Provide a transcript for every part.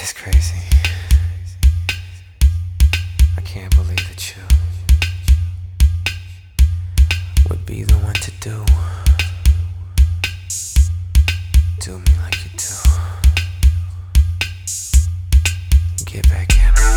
It's crazy. I can't believe that you would be the one to do me like you do. Get back at me.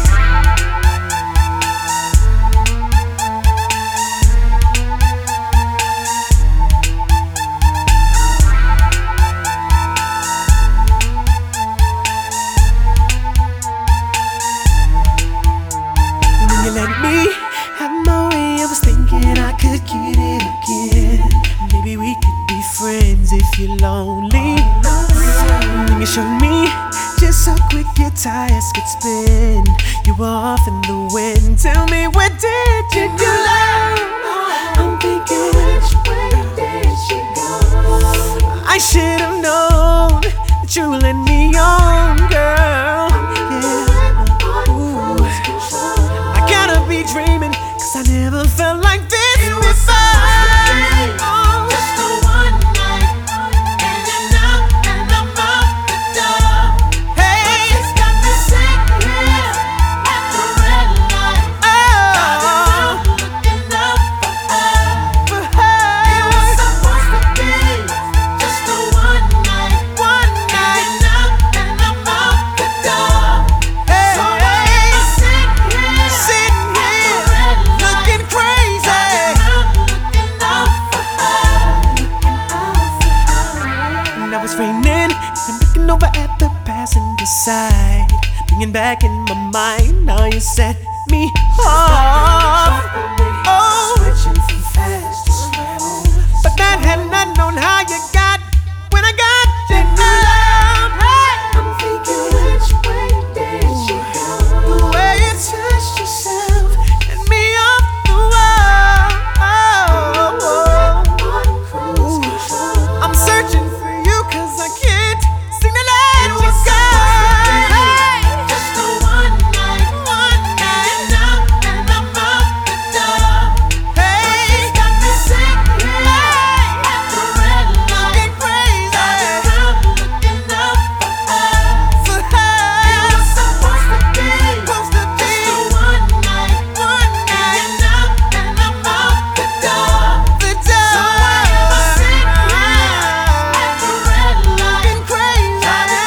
Let me have my way. I was thinking I could get it again. Maybe we could be friends if you're lonely. When you showed me just how quick your tires could spin, you were off in the wind. Tell me, where did you go? I'm thinking, which way did you go? I should have known that you let me on, girl. Be dreaming, 'cause I never felt like this before. Just the one night, and you're out, and I'm out the door. Hey, it's got me sitting here at the red light. oh, Looking up for her. It was supposed to be just the one night, and you're out, and I'm out the door. Hey, So I'm sitting here. sitting looking crazy. And I was raining and looking over at the passenger side, bringing back in my mind how you set me off. Oh, Switching from fast to slow. but that had not known how you got when I got you love. Hey, I'm thinking, which way did you go? the way you touched yourself and me off the wall. On cruise control. I'm searching for you 'cause I can't seem to let you go. Hey, Just the one night, and you're out, and I'm out the door. hey, It's got me sitting here at the red light. looking crazy Looking up for It her. was supposed to be Supposed to be just the one night, one night. and you're out, and I'm out the door. The door. So I'm sitting here at the red light. Looking crazy.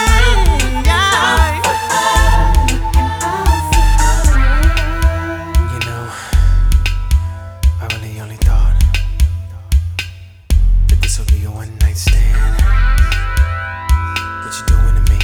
You know, I really only thought that this would be a one-night stand. What you doing to me?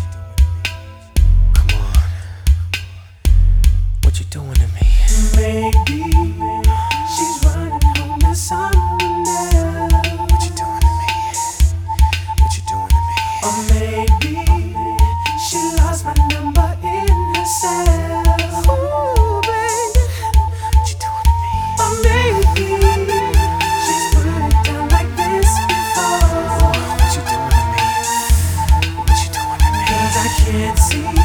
Come on. What you doing to me? Maybe she's running home to someone else. What you doing to me? What you doing to me? Or maybe she lost my number in her cell. Ooh, baby. What you doing to me? Or maybe she's put it down like this before. What you doing to me? What you doing to me? 'Cause I can't see